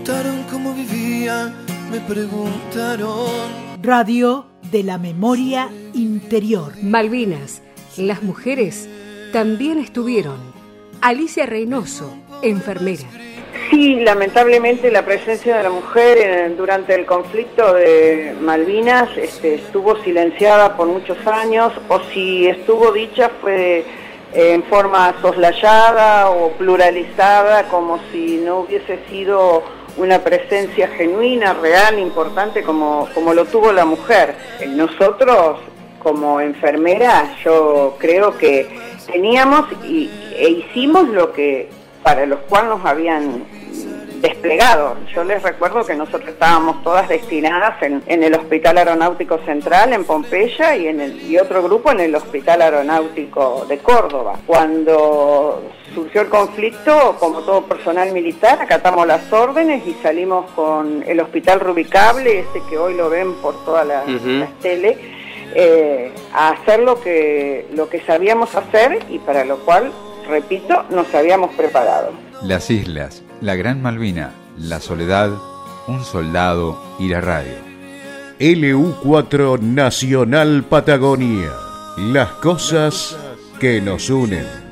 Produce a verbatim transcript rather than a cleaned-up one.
preguntaron cómo vivía, me preguntaron. Radio de la Memoria Interior. Malvinas, las mujeres también estuvieron. Alicia Reynoso, enfermera. Sí, lamentablemente la presencia de la mujer en, durante el conflicto de Malvinas este, estuvo silenciada por muchos años, o si estuvo dicha fue eh, en forma soslayada o pluralizada, como si no hubiese sido una presencia genuina, real, importante, como, como lo tuvo la mujer. Nosotros, como enfermeras, yo creo que teníamos y, e hicimos lo que para los cuales nos habían desplegado. Yo les recuerdo que nosotros estábamos todas destinadas en, en el Hospital Aeronáutico Central en Pompeya y en el, y otro grupo en el Hospital Aeronáutico de Córdoba. Cuando surgió el conflicto, como todo personal militar, acatamos las órdenes y salimos con el Hospital Rubicable, ese que hoy lo ven por todas la, uh-huh. las tele, eh, a hacer lo que, lo que sabíamos hacer y para lo cual, repito, nos habíamos preparado. Las islas, la Gran Malvina, la soledad, un soldado y la radio. L U cuatro Nacional Patagonia. Las cosas que nos unen.